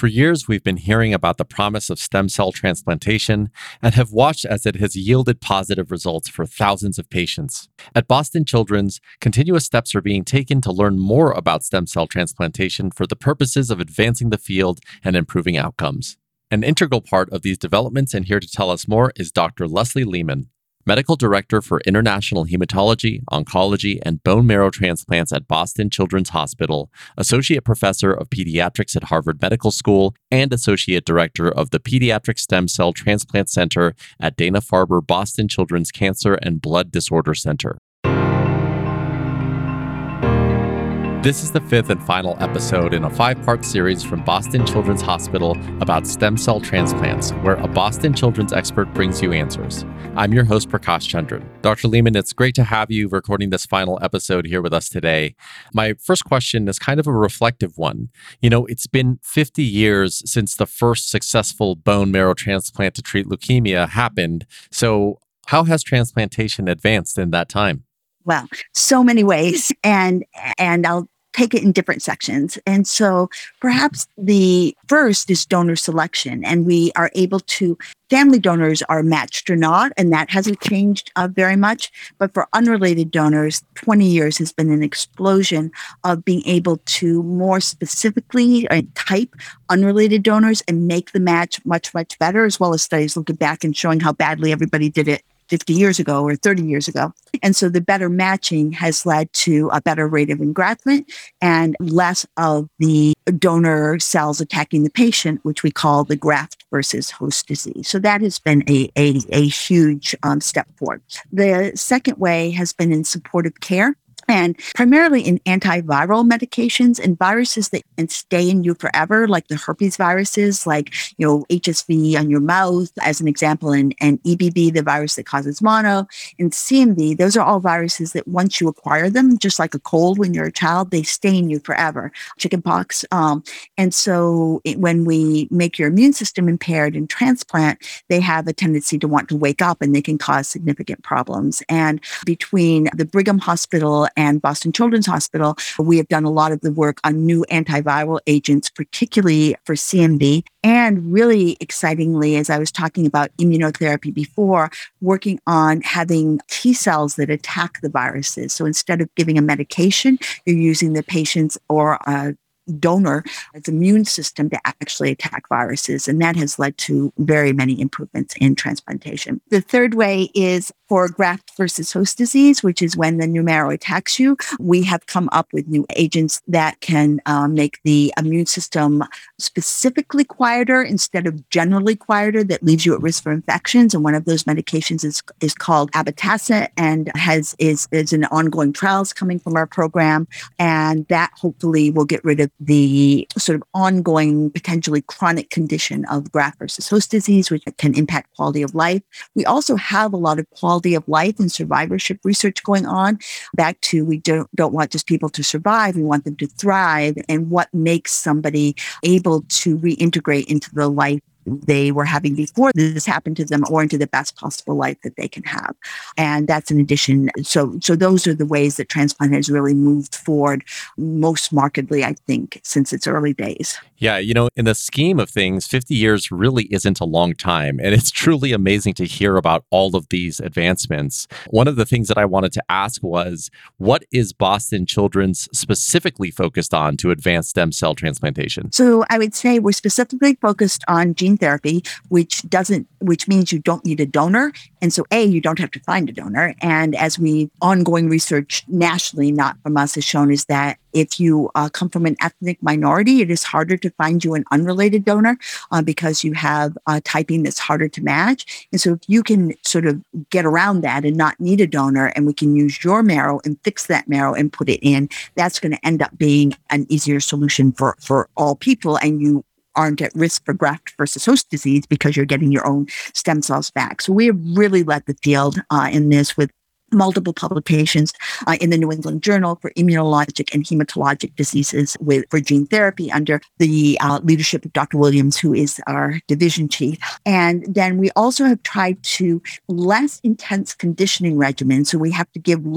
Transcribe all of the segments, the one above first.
For years, we've been hearing about the promise of stem cell transplantation and have watched as it has yielded positive results for thousands of patients. At Boston Children's, continuous steps are being taken to learn more about stem cell transplantation for the purposes of advancing the field and improving outcomes. An integral part of these developments, and here to tell us more, is Dr. Leslie Lehman, Medical Director for International Hematology, Oncology, and Bone Marrow Transplants at Boston Children's Hospital, Associate Professor of Pediatrics at Harvard Medical School, and Associate Director of the Pediatric Stem Cell Transplant Center at Dana-Farber Boston Children's Cancer and Blood Disorder Center. This is the fifth and final episode in a 5-part series from Boston Children's Hospital about stem cell transplants, where a Boston Children's expert brings you answers. I'm your host, Prakash Chandran. Dr. Lehman, it's great to have you recording this final episode here with us today. My first question is kind of a reflective one. It's been 50 years since the first successful bone marrow transplant to treat leukemia happened. So how has transplantation advanced in that time? Well, so many ways, and I'll take it in different sections. And so perhaps the first is donor selection, and we are able to, family donors are matched or not, and that hasn't changed very much. But for unrelated donors, 20 years has been an explosion of being able to more specifically type unrelated donors and make the match much, much better, as well as studies looking back and showing how badly everybody did it 50 years ago or 30 years ago. And so the better matching has led to a better rate of engraftment and less of the donor cells attacking the patient, which we call the graft versus host disease. So that has been a huge step forward. The second way has been in supportive care, and primarily in antiviral medications and viruses that can stay in you forever, like the herpes viruses, like HSV on your mouth, as an example, and EBV, the virus that causes mono, and CMV. Those are all viruses that once you acquire them, just like a cold when you're a child, they stay in you forever. Chickenpox. And so when we make your immune system impaired in transplant, they have a tendency to want to wake up, and they can cause significant problems. And between the Brigham Hospital and Boston Children's Hospital, we have done a lot of the work on new antiviral agents, particularly for CMV. And really excitingly, as I was talking about immunotherapy before, working on having T cells that attack the viruses. So instead of giving a medication, you're using the patient's or donor, its immune system to actually attack viruses. And that has led to very many improvements in transplantation. The third way is for graft versus host disease, which is when the new marrow attacks you. We have come up with new agents that can make the immune system specifically quieter instead of generally quieter, that leaves you at risk for infections. And one of those medications is called abatacept, and is in ongoing trials coming from our program. And that hopefully will get rid of the sort of ongoing, potentially chronic condition of graft versus host disease, which can impact quality of life. We also have a lot of quality of life and survivorship research going on. Back to, we don't want just people to survive, we want them to thrive, and what makes somebody able to reintegrate into the life they were having before this happened to them, or into the best possible life that they can have. And that's in addition. So those are the ways that transplant has really moved forward most markedly, I think, since its early days. Yeah, in the scheme of things, 50 years really isn't a long time. And it's truly amazing to hear about all of these advancements. One of the things that I wanted to ask was, what is Boston Children's specifically focused on to advance stem cell transplantation? So I would say we're specifically focused on gene therapy, which means you don't need a donor. And so you don't have to find a donor. And as ongoing research nationally, not from us, has shown, is that if you come from an ethnic minority, it is harder to find you an unrelated donor because you have typing that's harder to match. And so if you can sort of get around that and not need a donor, and we can use your marrow and fix that marrow and put it in, that's going to end up being an easier solution for all people. And you aren't at risk for graft versus host disease because you're getting your own stem cells back. So we have really led the field in this, with multiple publications in the New England Journal for immunologic and hematologic diseases for gene therapy under the leadership of Dr. Williams, who is our division chief. And then we also have tried to less intense conditioning regimens. So we have to give less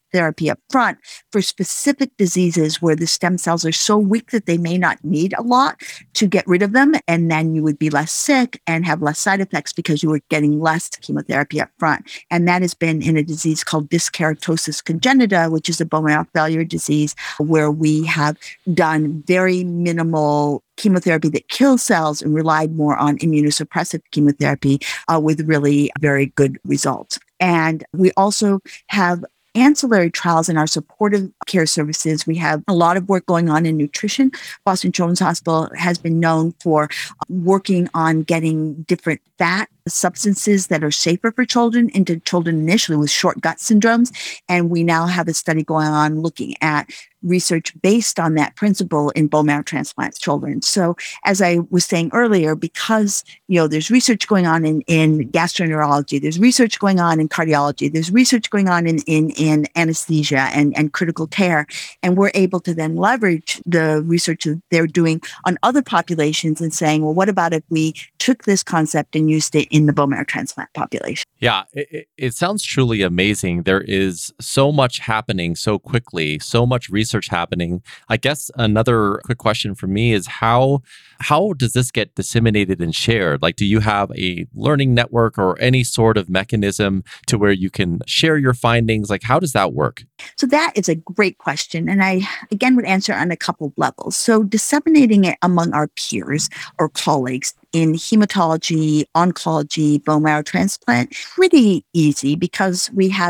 chemotherapy up front for specific diseases where the stem cells are so weak that they may not need a lot to get rid of them. And then you would be less sick and have less side effects because you were getting less chemotherapy up front. And that has been in a disease called dyskeratosis congenita, which is a bone marrow failure disease where we have done very minimal chemotherapy that kills cells and relied more on immunosuppressive chemotherapy with really very good results. And we also have ancillary trials in our supportive care services. We have a lot of work going on in nutrition. Boston Children's Hospital has been known for working on getting different fat substances that are safer for children into children initially with short gut syndromes. And we now have a study going on looking at research based on that principle in bone marrow transplant children. So as I was saying earlier, because, there's research going on in gastroenterology, there's research going on in cardiology, there's research going on in anesthesia and critical care. And we're able to then leverage the research that they're doing on other populations and saying, well, what about if we took this concept and used it in the bone marrow transplant population? Yeah, it sounds truly amazing. There is so much happening so quickly, so much research happening. I guess another quick question for me is how does this get disseminated and shared? Like, do you have a learning network or any sort of mechanism to where you can share your findings? Like, how does that work? So that is a great question. And I, again, would answer on a couple of levels. So disseminating it among our peers or colleagues in hematology, oncology, bone marrow transplant, pretty easy because we have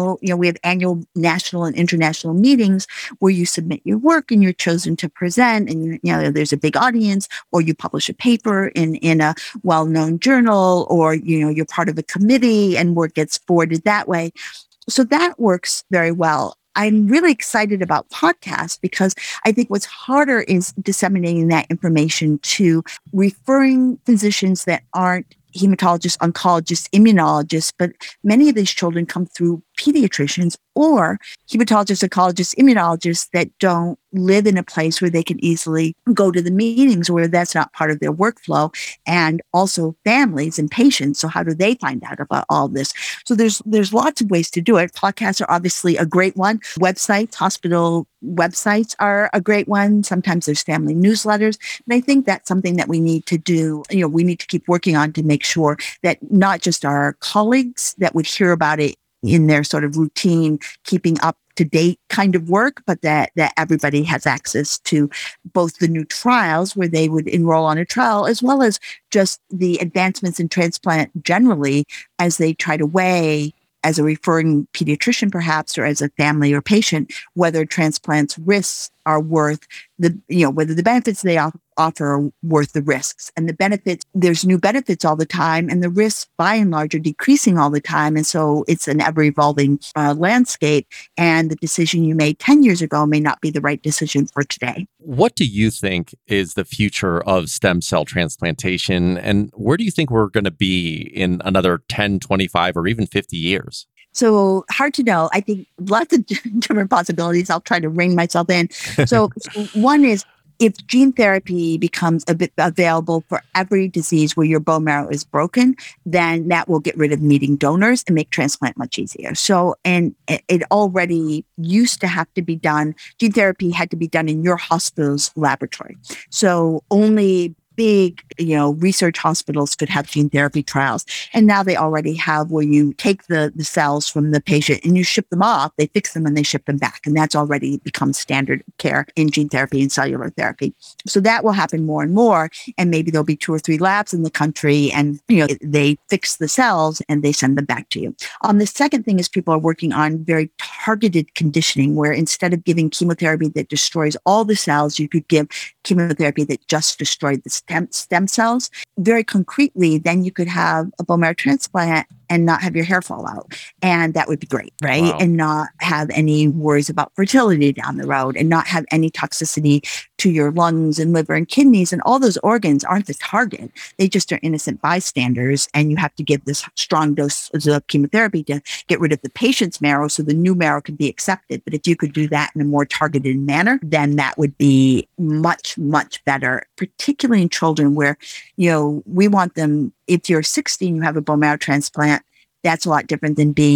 we have annual national and international meetings where you submit your work and you're chosen to present and, there's a big audience, or you publish a paper in a well-known journal, or, you're part of a committee and work gets forwarded that way. So that works very well. I'm really excited about podcasts because I think what's harder is disseminating that information to referring physicians that aren't hematologists, oncologists, immunologists, but many of these children come through pediatricians or hematologists, oncologists, immunologists that don't live in a place where they can easily go to the meetings, where that's not part of their workflow, and also families and patients. So how do they find out about all this? So there's lots of ways to do it. Podcasts are obviously a great one. Websites, hospital websites are a great one. Sometimes there's family newsletters. And I think that's something that we need to do. We need to keep working on to make sure that not just our colleagues that would hear about it in their sort of routine, keeping up to date kind of work, but that everybody has access to both the new trials where they would enroll on a trial, as well as just the advancements in transplant generally as they try to weigh, as a referring pediatrician perhaps, or as a family or patient, whether transplant's risks are worth whether the benefits they offer are worth the risks. And the benefits, there's new benefits all the time, and the risks by and large are decreasing all the time. And so it's an ever evolving landscape. And the decision you made 10 years ago may not be the right decision for today. What do you think is the future of stem cell transplantation? And where do you think we're going to be in another 10, 25, or even 50 years? So hard to know. I think lots of different possibilities. I'll try to rein myself in. So one is, if gene therapy becomes available for every disease where your bone marrow is broken, then that will get rid of needing donors and make transplant much easier. So, and it already used to have to be done. Gene therapy had to be done in your hospital's laboratory. So only big, research hospitals could have gene therapy trials. And now they already have where you take the cells from the patient and you ship them off, they fix them and they ship them back. And that's already become standard care in gene therapy and cellular therapy. So that will happen more and more. And maybe there'll be 2 or 3 labs in the country and, they fix the cells and they send them back to you. The second thing is people are working on very targeted conditioning, where instead of giving chemotherapy that destroys all the cells, you could give chemotherapy that just destroyed the stem cells. Very concretely, then you could have a bone marrow transplant and not have your hair fall out. And that would be great, right? Wow. And not have any worries about fertility down the road, and not have any toxicity to your lungs and liver and kidneys. And all those organs aren't the target. They just are innocent bystanders. And you have to give this strong dose of chemotherapy to get rid of the patient's marrow so the new marrow can be accepted. But if you could do that in a more targeted manner, then that would be much, much better, particularly in children where, we want them, if you're 60 and you have a bone marrow transplant, that's a lot different than being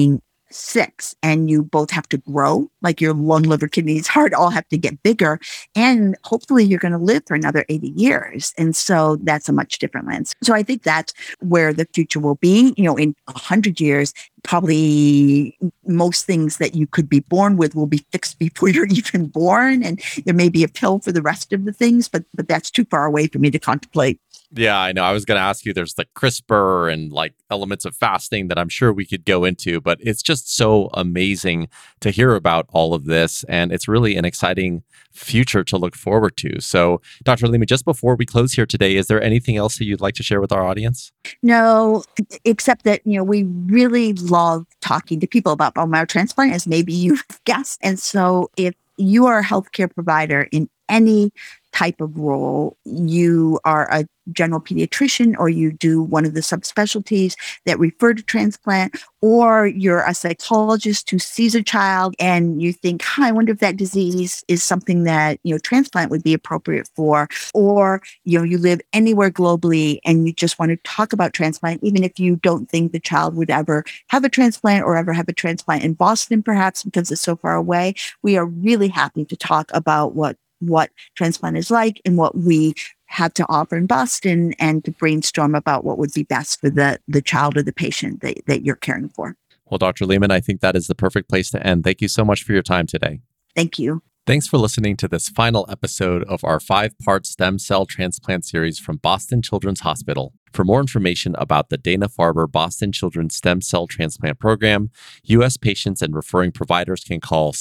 6 and you both have to grow, like your lung, liver, kidneys, heart all have to get bigger. And hopefully you're going to live for another 80 years. And so that's a much different lens. So I think that's where the future will be. In 100 years, probably most things that you could be born with will be fixed before you're even born. And there may be a pill for the rest of the things, but that's too far away for me to contemplate. Yeah, I know. I was going to ask you, there's like CRISPR and like elements of fasting that I'm sure we could go into, but it's just so amazing to hear about all of this. And it's really an exciting future to look forward to. So, Dr. Lima, just before we close here today, is there anything else that you'd like to share with our audience? No, except that, we really love talking to people about bone marrow transplant, as maybe you've guessed. And so if you are a healthcare provider in any type of role, you are a general pediatrician, or you do one of the subspecialties that refer to transplant, or you're a psychologist who sees a child and you think, I wonder if that disease is something that, transplant would be appropriate for, or, you live anywhere globally and you just want to talk about transplant, even if you don't think the child would ever have a transplant or ever have a transplant in Boston, perhaps because it's so far away. We are really happy to talk about what transplant is like and what we have to offer in Boston, and to brainstorm about what would be best for the child or the patient that you're caring for. Well, Dr. Lehman, I think that is the perfect place to end. Thank you so much for your time today. Thank you. Thanks for listening to this final episode of our 5-part stem cell transplant series from Boston Children's Hospital. For more information about the Dana-Farber Boston Children's Stem Cell Transplant Program, U.S. patients and referring providers can call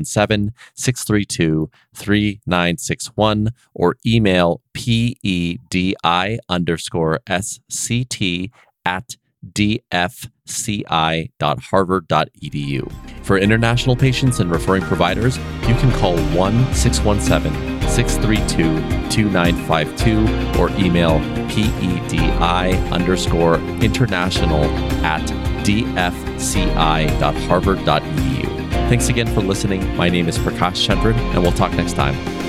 617-632-3961 or email pedi_sct@dfci.harvard.edu. For international patients and referring providers, you can call 1-617-632-2952 or email pedi_international@dfci.harvard.edu. Thanks again for listening. My name is Prakash Chandran, and we'll talk next time.